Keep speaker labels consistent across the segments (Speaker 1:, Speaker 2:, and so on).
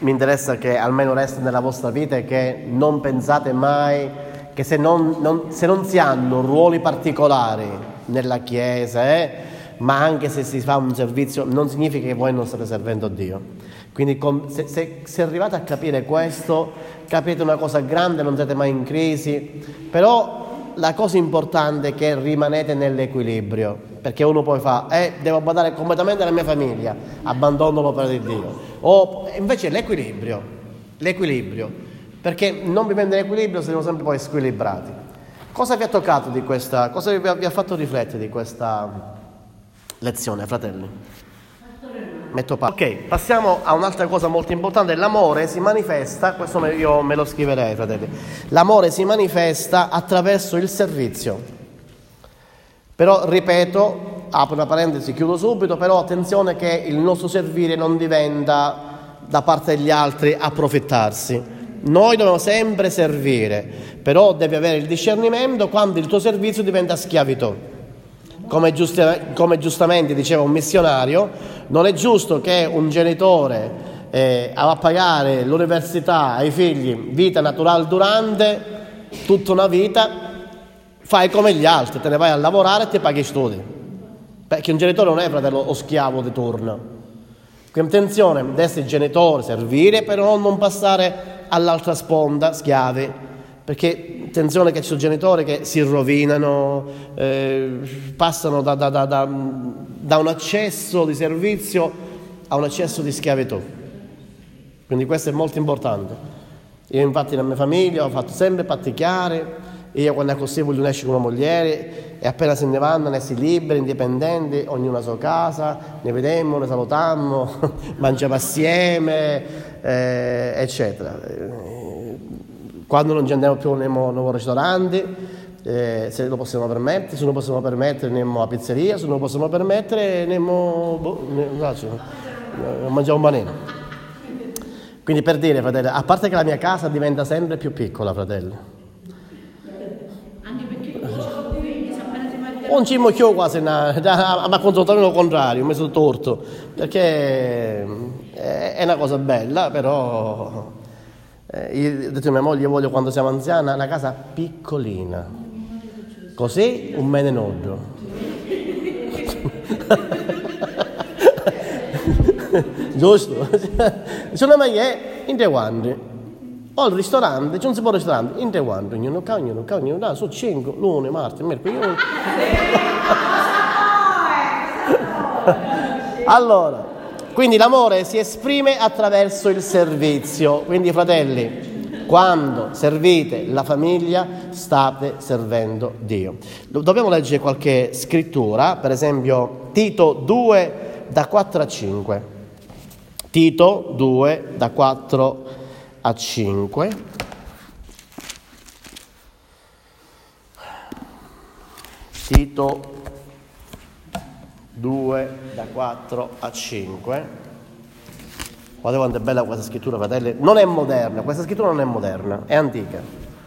Speaker 1: mi interessa che almeno resti nella vostra vita è che non pensate mai che se non si hanno ruoli particolari nella Chiesa, ma anche se si fa un servizio, non significa che voi non state servendo Dio. Quindi se arrivate a capire questo, capite una cosa grande, non siete mai in crisi, però la cosa importante è che rimanete nell'equilibrio, perché uno poi fa, devo badare completamente alla mia famiglia, abbandono l'opera di Dio, o invece l'equilibrio, perché non vivendo in equilibrio siamo sempre poi squilibrati. Cosa vi ha toccato di questa, cosa vi ha fatto riflettere di questa lezione, fratelli? Ok, passiamo a un'altra cosa molto importante. L'amore si manifesta, questo io me lo scriverei, fratelli. L'amore si manifesta attraverso il servizio. Però, ripeto, apro una parentesi, chiudo subito, però attenzione che il nostro servire non diventa da parte degli altri approfittarsi. Noi dobbiamo sempre servire, però devi avere il discernimento quando il tuo servizio diventa schiavitù. Come giustamente diceva un missionario, non è giusto che un genitore a pagare l'università ai figli, vita naturale durante tutta una vita, fai come gli altri, te ne vai a lavorare e ti paghi i studi, perché un genitore non è fratello o schiavo di turno. Quindi attenzione, deve essere genitore, servire, però non passare all'altra sponda, schiavi. Perché attenzione che ci sono genitori che si rovinano, passano da un eccesso di servizio a un eccesso di schiavitù. Quindi questo è molto importante. Io infatti nella mia famiglia ho fatto sempre patti chiari, io quando è così voglio uscire con una moglie e appena se ne vanno, ne si liberi, indipendenti, ognuno a sua casa, ne vedemmo, ne salutammo, mangiamo assieme, eccetera. Quando non ci andiamo più nei nuovi ristoranti, se lo possiamo permettere, se non possiamo permettere andiamo a pizzeria, se non lo possiamo permettere andiamo mangiamo un panino. Quindi per dire, fratelli, a parte che la mia casa diventa sempre più piccola, fratelli.
Speaker 2: Anche perché
Speaker 1: non ci muoio quasi, ma controllare il contrario, mi sono torto, perché è una cosa bella, però... io ho detto a mia moglie, voglio quando siamo anziani una casa piccolina, così un menenoggio. Giusto? Se non è in tre quanti o il ristorante, non si può al ristorante in tre quanti, ognuno, sono 5, lunedì, martedì, mercoledì. Allora, quindi l'amore si esprime attraverso il servizio. Quindi, fratelli, quando servite la famiglia state servendo Dio. Dobbiamo leggere qualche scrittura, per esempio Tito 2 da 4 a 5. Tito 2 da 4 a 5. Tito 2 da 4 a 5. Guardate quanto è bella questa scrittura, fratelli. Non è moderna, questa scrittura non è moderna, è antica.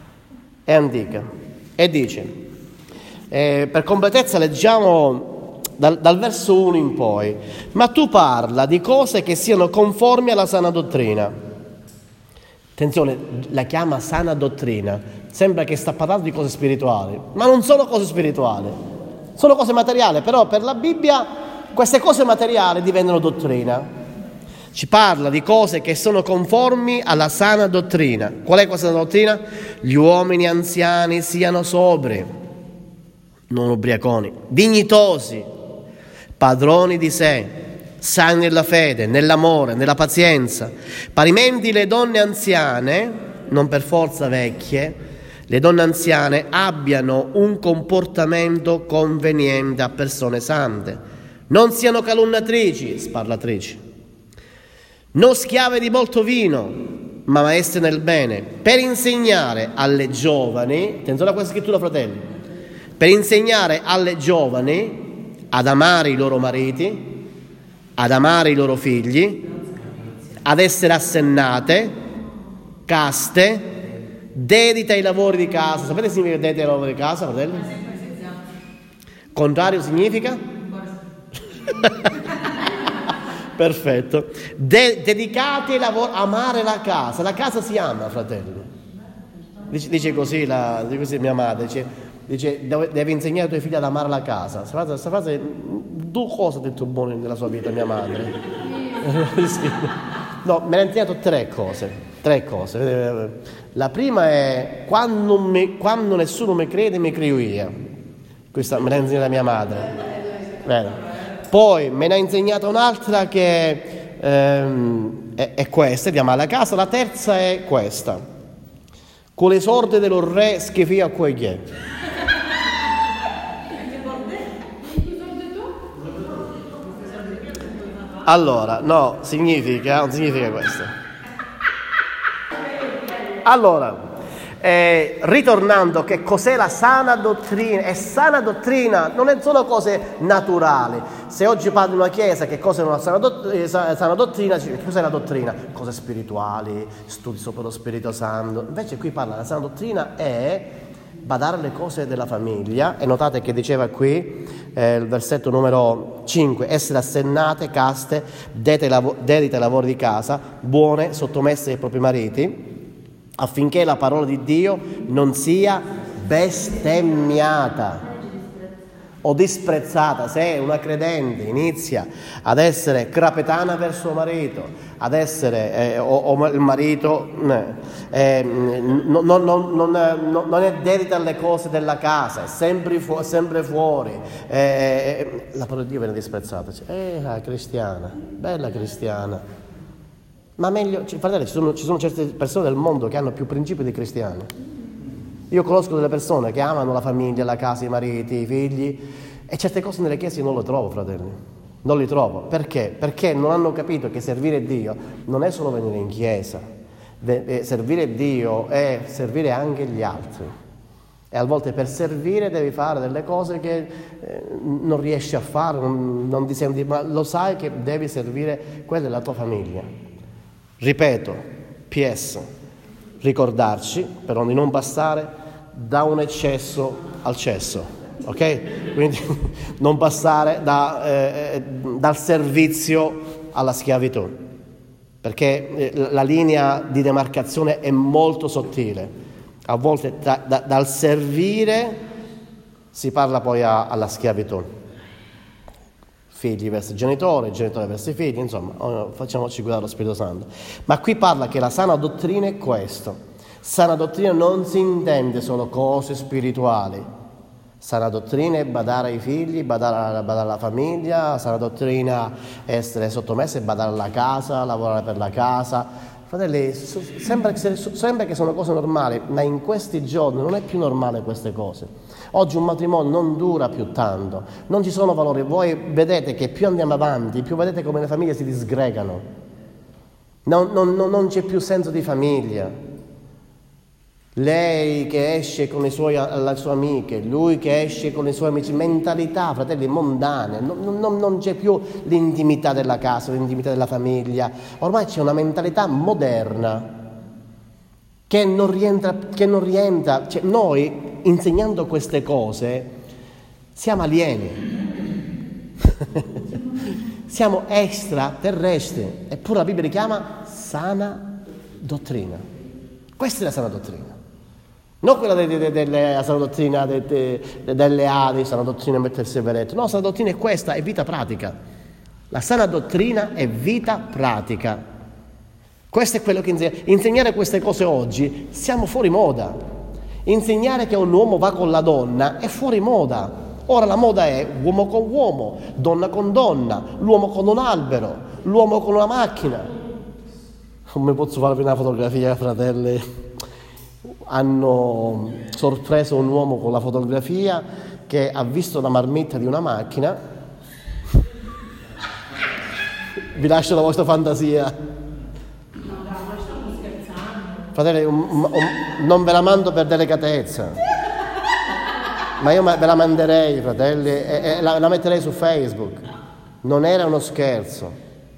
Speaker 1: E dice, per completezza leggiamo dal verso 1 in poi: ma tu parla di cose che siano conformi alla sana dottrina. Attenzione, la chiama sana dottrina, sembra che sta parlando di cose spirituali, ma non sono cose spirituali, sono cose materiali, però per la Bibbia queste cose materiali diventano dottrina. Ci parla di cose che sono conformi alla sana dottrina. Qual è questa dottrina? Gli uomini anziani siano sobri, non ubriaconi, dignitosi, padroni di sé, sani nella fede, nell'amore, nella pazienza. Parimenti le donne anziane, non per forza vecchie, le donne anziane abbiano un comportamento conveniente a persone sante, non siano calunniatrici, sparlatrici, non schiave di molto vino, ma maestre nel bene, per insegnare alle giovani, attenzione a questa scrittura, fratelli, per insegnare alle giovani ad amare i loro mariti, ad amare i loro figli, ad essere assennate, caste, dedite ai lavori di casa. Sapete che significa dedite ai lavori di casa, fratelli? Contrario significa? Perfetto. Dedicati ai lavori, amare la casa. La casa si ama, fratelli. Dice così, così mia madre, dice devi insegnare ai tuoi figli ad amare la casa. Questa frase, due cose ha detto buone nella sua vita mia madre. Sì. No, me ne ha insegnato tre cose. La prima è quando nessuno mi crede, mi creo io. Questa me l'ha insegnata mia madre. Bene. Poi me ne ha insegnata un'altra che è questa, di amare la casa. La terza è questa: con le sorte dello re schifia a quegli è. Allora, no, non significa questo. Allora, ritornando, che cos'è la sana dottrina? E sana dottrina non sono cose naturali. Se oggi parli in una chiesa che cos'è una sana dottrina, che cos'è la dottrina? Cose spirituali, studi sopra lo Spirito Santo. Invece qui parla, la sana dottrina è badare alle cose della famiglia. E notate che diceva qui, il versetto numero 5, essere assennate, caste, dedite ai lavori di casa, buone, sottomesse ai propri mariti, affinché la parola di Dio non sia bestemmiata o disprezzata. Se una credente inizia ad essere crapetana verso il marito, ad essere o il marito non è dedita alle cose della casa, è sempre fuori, la parola di Dio viene disprezzata. Cristiana, bella cristiana. Ma meglio, fratelli, ci sono certe persone del mondo che hanno più principi di cristiani. Io conosco delle persone che amano la famiglia, la casa, i mariti, i figli, e certe cose nelle chiese io non le trovo, fratelli. Non li trovo. Perché? Perché non hanno capito che servire Dio non è solo venire in chiesa. Servire Dio è servire anche gli altri. E a volte per servire devi fare delle cose che non riesci a fare, non ti senti, ma lo sai che devi servire quella della tua famiglia. Ripeto, PS, ricordarci però di non passare da un eccesso al cesso, ok? Quindi non passare dal servizio alla schiavitù, perché la linea di demarcazione è molto sottile. A volte dal servire si parla poi alla schiavitù. Figli verso i genitori verso i figli, insomma, facciamoci guidare lo Spirito Santo. Ma qui parla che la sana dottrina è questo. Sana dottrina non si intende solo cose spirituali. Sana dottrina è badare ai figli, badare alla famiglia. Sana dottrina è essere sottomessa e badare alla casa, lavorare per la casa. Fratelli, sembra che sono cose normali, ma in questi giorni non è più normale queste cose. Oggi un matrimonio non dura più tanto, non ci sono valori. Voi vedete che più andiamo avanti, più vedete come le famiglie si disgregano. Non c'è più senso di famiglia. Lei che esce con le sue amiche, lui che esce con i suoi amici, mentalità, fratelli, mondane. Non c'è più l'intimità della casa, l'intimità della famiglia. Ormai c'è una mentalità moderna che non rientra. Cioè, noi, insegnando queste cose, siamo alieni. Siamo extraterrestri. Eppure la Bibbia li chiama sana dottrina. Questa è la sana dottrina. Non quella della sana dottrina delle Adi, sana dottrina mettersi il veretto. No, sana dottrina è questa, è vita pratica. La sana dottrina è vita pratica. Questo è quello che insegnare queste cose oggi, siamo fuori moda. Insegnare che un uomo va con la donna è fuori moda. Ora la moda è uomo con uomo, donna con donna, l'uomo con un albero, l'uomo con una macchina. Non mi posso farvi una fotografia, fratelli. Hanno sorpreso un uomo con la fotografia che ha visto la marmitta di una macchina. Vi lascio la vostra fantasia. Fratelli, non ve la mando per delicatezza, ma io ve la manderei, fratelli, e la metterei su Facebook. Non era uno scherzo.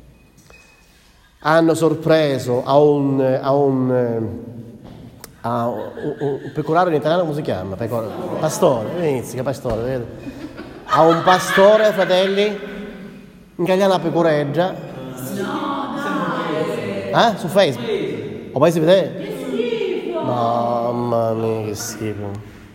Speaker 1: Hanno sorpreso a un pecoraro in italiano, come si chiama? Pastore, inizia pastore, vedi? A un pastore, fratelli, incagliare una pecoreggia Su Facebook? O poi si vede? Mamma mia, che schifo.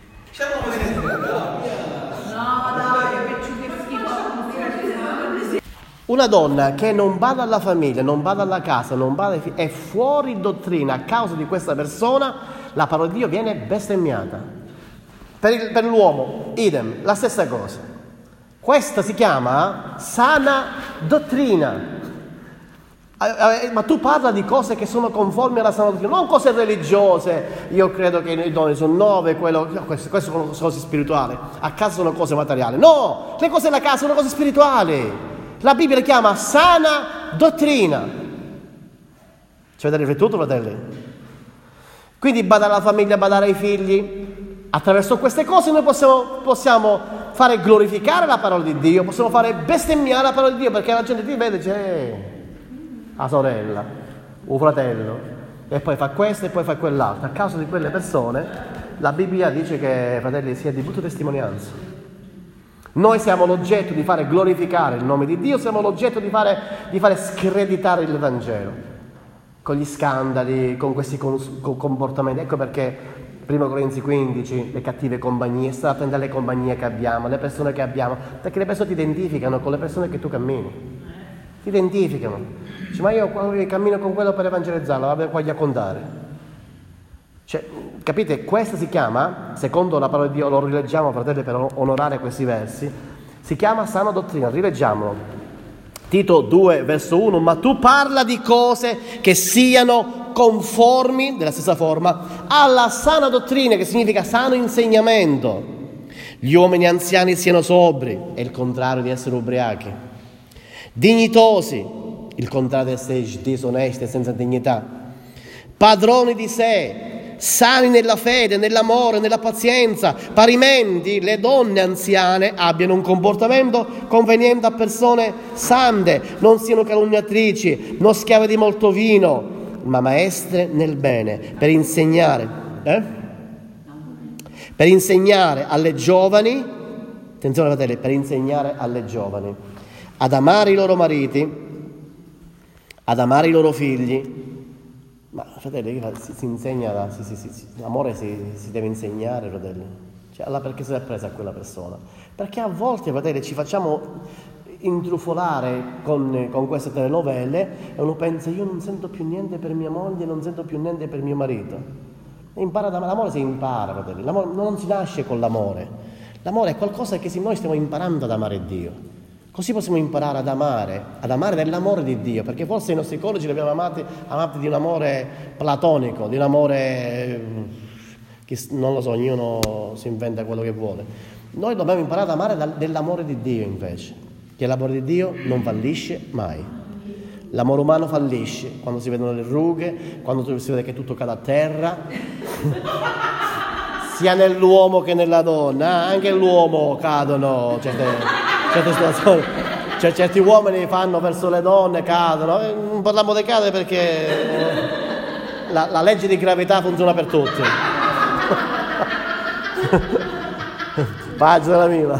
Speaker 1: Una donna che non bada alla famiglia, non bada alla casa, non bada ai figli, è fuori dottrina a causa di questa persona, la parola di Dio viene bestemmiata. Per l'uomo, idem, la stessa cosa. Questa si chiama sana dottrina. Ma tu parla di cose che sono conformi alla sana dottrina, non cose religiose. Io credo che i doni sono 9, queste sono cose spirituali. A casa sono cose materiali. No, le cose della casa sono cose spirituali. La Bibbia le chiama sana dottrina. Ci avete riflettuto, fratelli? Quindi badare alla famiglia, badare ai figli. Attraverso queste cose noi possiamo fare glorificare la parola di Dio, possiamo fare bestemmiare la parola di Dio, perché la gente ti vede e dice la sorella, un fratello, e poi fa questo e poi fa quell'altro. A causa di quelle persone la Bibbia dice che, fratelli, sia di brutta testimonianza. Noi siamo l'oggetto di fare glorificare il nome di Dio, siamo l'oggetto di fare screditare il Vangelo con gli scandali, con questi comportamenti. Ecco perché 1 Corinzi 15, le cattive compagnie, stai attento alle compagnie che abbiamo, alle persone che abbiamo, perché le persone ti identificano con le persone che tu cammini, ti identificano. Dici, ma io cammino con quello per evangelizzarlo, vabbè, voglio contare. Cioè, capite? Questa si chiama, secondo la parola di Dio, lo rileggiamo, fratelli, per onorare questi versi, si chiama sana dottrina. Rileggiamolo. Tito 2, verso 1, ma tu parla di cose che siano conformi, della stessa forma, alla sana dottrina, che significa sano insegnamento. Gli uomini anziani siano sobri, è il contrario di essere ubriachi, dignitosi, il contrario di essere disonesti e senza dignità, padroni di sé, sani nella fede, nell'amore, nella pazienza. Parimenti le donne anziane abbiano un comportamento conveniente a persone sante, non siano calunniatrici, non schiave di molto vino, ma maestre nel bene, per insegnare alle giovani, attenzione fratelli, per insegnare alle giovani ad amare i loro mariti, ad amare i loro figli. Ma fratelli, si insegna, l'amore si deve insegnare, fratelli. Cioè, allora perché se l'è presa a quella persona? Perché a volte, fratelli, ci facciamo intrufolare con queste telenovelle e uno pensa, io non sento più niente per mia moglie, non sento più niente per mio marito. L'amore si impara, fratelli. L'amore non si nasce con l'amore. L'amore è qualcosa che noi stiamo imparando ad amare Dio. Così possiamo imparare ad amare nell'amore di Dio, perché forse i nostri coniugi li abbiamo amati di un amore platonico, di un amore che non lo so, ognuno si inventa quello che vuole. Noi dobbiamo imparare ad amare dell'amore di Dio invece, che l'amore di Dio non fallisce mai. L'amore umano fallisce quando si vedono le rughe, quando si vede che tutto cade a terra, sia nell'uomo che nella donna, anche l'uomo cadono certe situazioni, cioè certi uomini fanno verso le donne, cadono. Non parliamo di cadere perché la legge di gravità funziona per tutti. Pace della mia.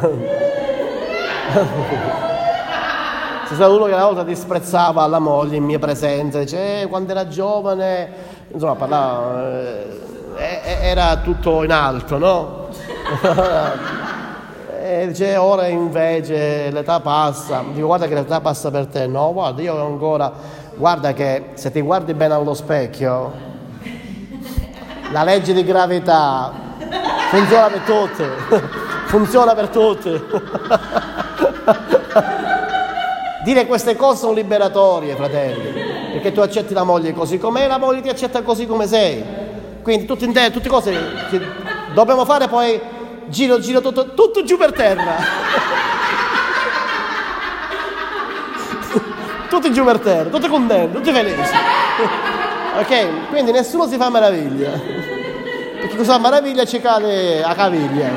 Speaker 1: C'è stato uno che una volta disprezzava la moglie in mia presenza, dice quando era giovane, insomma parlava, era tutto in alto, no? E dice ora invece l'età passa. Dico guarda che l'età passa per te. No, guarda, io ancora, guarda che se ti guardi bene allo specchio la legge di gravità funziona per tutti. Funziona per tutti. Dire queste cose sono liberatorie, fratelli, perché tu accetti la moglie così com'è, la moglie ti accetta così come sei. Quindi tutte cose che dobbiamo fare, poi giro tutto giù per terra. Tutti giù per terra, tutti contenti, tutti felici. Ok? Quindi nessuno si fa meraviglia, perché questa meraviglia ci cade a caviglia.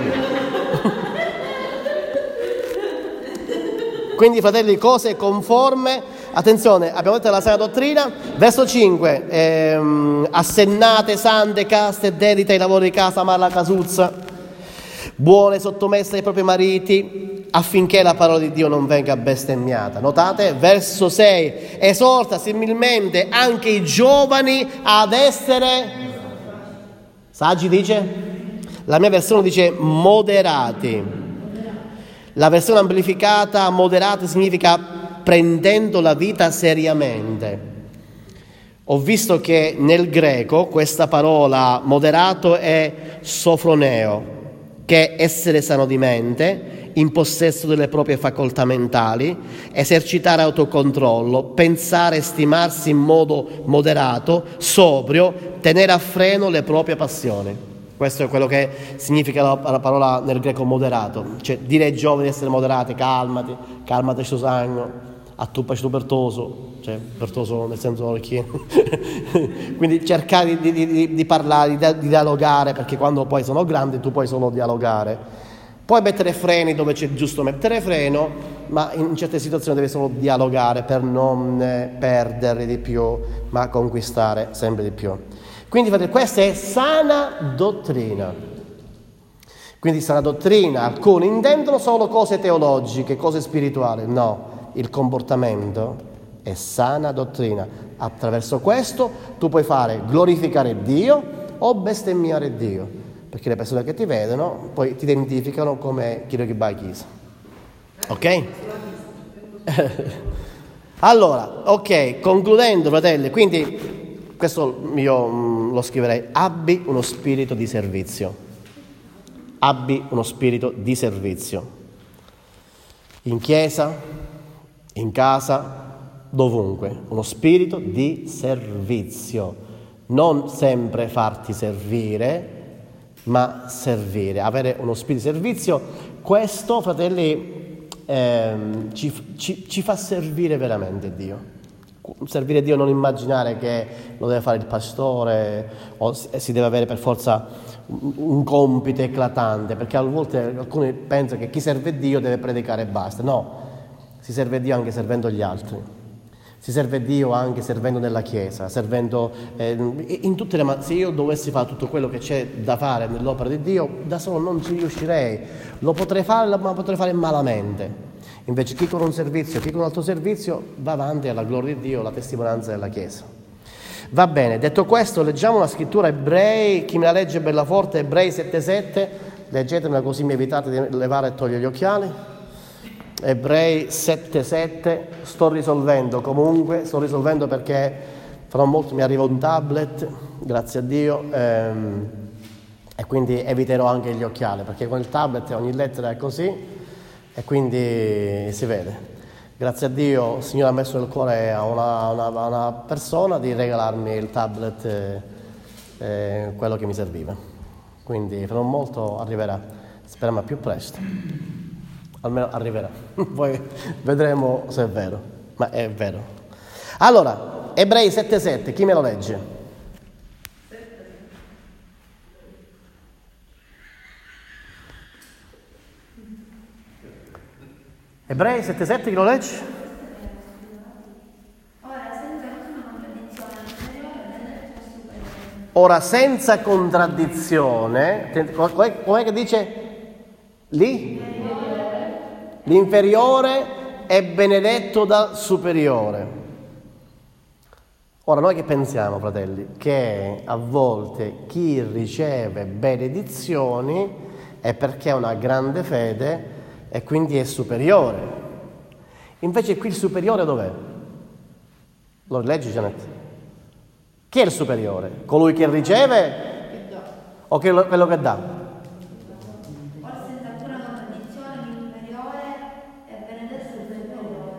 Speaker 1: Quindi fratelli, cose conforme, attenzione, abbiamo detto la sana dottrina, verso 5, assennate, sante, caste, dedite ai lavori di casa, amare la casuzza, buone, sottomesse ai propri mariti, affinché la parola di Dio non venga bestemmiata. Notate, verso 6, esorta similmente anche i giovani ad essere saggi, dice? La mia versione dice moderati. La versione amplificata moderati significa prendendo la vita seriamente. Ho visto che nel greco questa parola moderato è sofroneo, che è essere sano di mente, in possesso delle proprie facoltà mentali, esercitare autocontrollo, pensare e stimarsi in modo moderato, sobrio, tenere a freno le proprie passioni. Questo è quello che significa la parola nel greco moderato, cioè dire ai giovani di essere moderati, calmati sto sangue, attuppaci tu pertoso, cioè pertoso nel senso orecchino. Quindi cercare di parlare, di dialogare, perché quando poi sono grandi tu puoi solo dialogare. Puoi mettere freni dove c'è giusto mettere freno, ma in certe situazioni devi solo dialogare per non perdere di più, ma conquistare sempre di più. Quindi questa è sana dottrina. Quindi sana dottrina, alcuni intendono solo cose teologiche, cose spirituali. No, il comportamento è sana dottrina. Attraverso questo tu puoi fare glorificare Dio o bestemmiare Dio, perché le persone che ti vedono poi ti identificano come chi che va a chiesa. Ok? Allora, ok, concludendo, fratelli, quindi questo io lo scriverei: abbi uno spirito di servizio. Abbi uno spirito di servizio. In chiesa, in casa, dovunque. Uno spirito di servizio. Non sempre farti servire, ma servire. Avere uno spirito di servizio. Questo, fratelli, ci fa servire veramente Dio. Servire Dio, non immaginare che lo deve fare il pastore o si deve avere per forza un compito eclatante, perché a volte alcuni pensano che chi serve Dio deve predicare e basta. No, si serve Dio anche servendo gli altri, si serve Dio anche servendo nella chiesa, servendo in tutte le se io dovessi fare tutto quello che c'è da fare nell'opera di Dio, da solo non ci riuscirei, lo potrei fare, ma potrei fare malamente. Invece chi con un servizio, chi con un altro servizio va avanti alla gloria di Dio, la testimonianza della Chiesa. Va bene, detto questo, leggiamo la scrittura Ebrei, chi me la legge bella forte, Ebrei 7,7, leggetemela così mi evitate di levare e togliere gli occhiali. Ebrei 7,7, sto risolvendo perché fra molto mi arriva un tablet, grazie a Dio, e quindi eviterò anche gli occhiali, perché con il tablet ogni lettera è così. E quindi si vede. Grazie a Dio il Signore ha messo nel cuore a una persona di regalarmi il tablet, quello che mi serviva. Quindi fra non molto arriverà, speriamo più presto. Almeno arriverà. Poi vedremo se è vero, ma è vero. Allora, Ebrei 7,7, chi me lo legge? Ebrei 7,7, chi lo legge? Ora senza contraddizione, com'è che dice? Lì? L'inferiore è benedetto dal superiore. Ora noi che pensiamo, fratelli? Che a volte chi riceve benedizioni è perché ha una grande fede e quindi è superiore. Invece qui il superiore dov'è? Lo leggi, Gianetta? Chi è il superiore? Colui che riceve o quello che dà?
Speaker 2: Forse senza alcuna contraddizione l'inferiore è benedetto il superiore.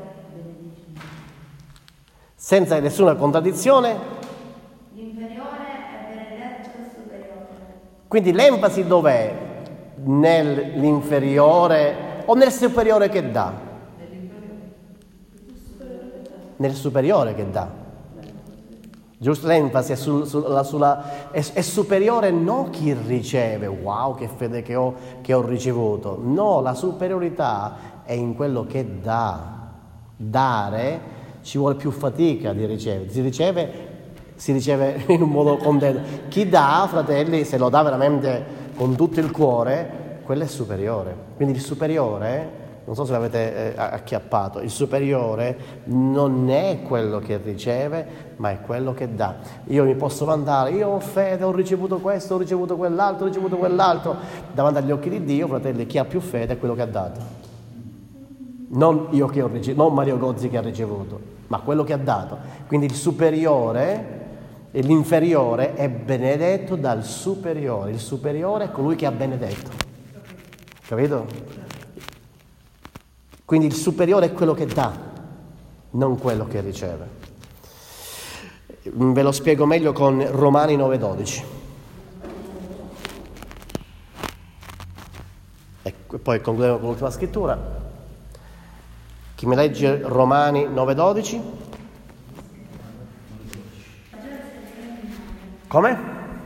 Speaker 1: Senza nessuna contraddizione?
Speaker 2: L'inferiore è benedetto il superiore.
Speaker 1: Quindi l'enfasi dov'è? Nell'inferiore o nel superiore che dà? Nel superiore che dà. Giusto? L'enfasi è superiore non chi riceve, wow che fede che ho ricevuto. No, la superiorità è in quello che dà. Dare ci vuole più fatica di ricevere. Si riceve in un modo contento. Chi dà, fratelli, se lo dà veramente con tutto il cuore, quello è superiore. Quindi il superiore non so se l'avete acchiappato, il superiore non è quello che riceve, ma è quello che dà. Io mi posso vantare, io ho fede, ho ricevuto questo, ho ricevuto quell'altro, ho ricevuto quell'altro. Davanti agli occhi di Dio, fratelli, chi ha più fede è quello che ha dato. Non io che ho ricevuto, non Mario Gozzi che ha ricevuto, ma quello che ha dato. Quindi il superiore e l'inferiore è benedetto dal superiore. Il superiore è colui che ha benedetto. Capito? Quindi il superiore è quello che dà, non quello che riceve. Ve lo spiego meglio con Romani 9,12. E poi concludiamo con l'ultima scrittura. Chi mi legge Romani 9,12? Come?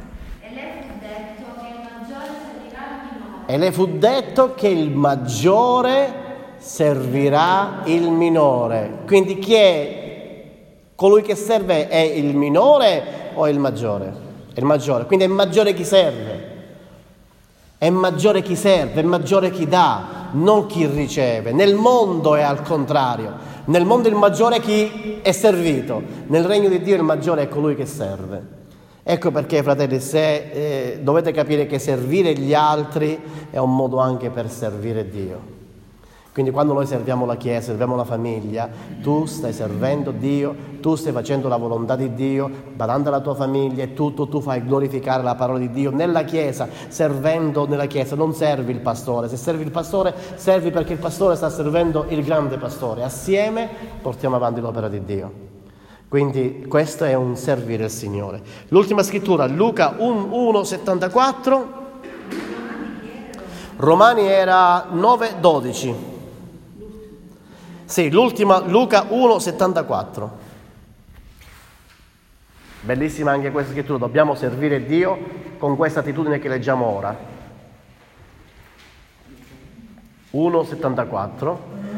Speaker 1: E le fu detto che il maggiore servirà il minore. Quindi chi è colui che serve? È il minore o è il maggiore? È il maggiore. Quindi è maggiore chi serve. È maggiore chi serve, è maggiore chi dà, non chi riceve. Nel mondo è al contrario. Nel mondo il maggiore è chi è servito. Nel regno di Dio il maggiore è colui che serve. Ecco perché, fratelli, se dovete capire che servire gli altri è un modo anche per servire Dio. Quindi quando noi serviamo la Chiesa, serviamo la famiglia, tu stai servendo Dio, tu stai facendo la volontà di Dio, badando alla tua famiglia e tu fai glorificare la parola di Dio nella Chiesa. Servendo nella Chiesa non servi il pastore, se servi il pastore servi perché il pastore sta servendo il grande pastore. Assieme portiamo avanti l'opera di Dio. Quindi questo è un servire il Signore. L'ultima scrittura, Luca 1:74, Romani era 9:12. Sì, l'ultima, Luca 1:74. Bellissima anche questa scrittura, dobbiamo servire Dio con questa attitudine che leggiamo ora. 1:74.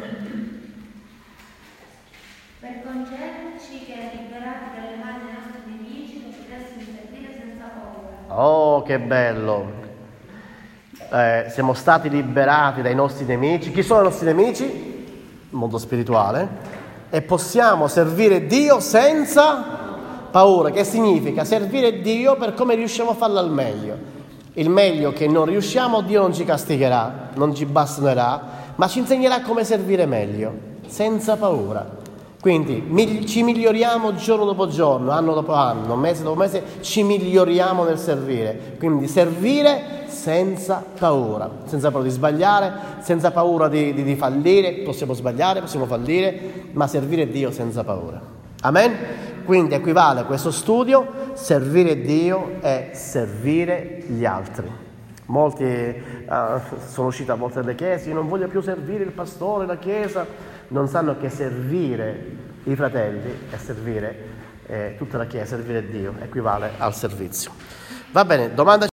Speaker 2: Per concederci che, liberati dalle mani dei nostri nemici, lo potessimo servire senza paura.
Speaker 1: Oh, che bello! Siamo stati liberati dai nostri nemici. Chi sono i nostri nemici? Il mondo spirituale. E possiamo servire Dio senza paura. Che significa? Servire Dio per come riusciamo a farlo al meglio. Il meglio che non riusciamo, Dio non ci castigherà, non ci bastonerà, ma ci insegnerà come servire meglio, senza paura. Quindi ci miglioriamo giorno dopo giorno, anno dopo anno, mese dopo mese, ci miglioriamo nel servire. Quindi servire senza paura di sbagliare, senza paura di fallire. Possiamo sbagliare, possiamo fallire, ma servire Dio senza paura. Amen? Quindi equivale a questo studio, servire Dio e servire gli altri. Molti sono usciti a volte dalle chiese, io non voglio più servire il pastore, la chiesa. Non sanno che servire i fratelli e servire tutta la Chiesa, servire Dio, equivale al servizio. Va bene, domanda.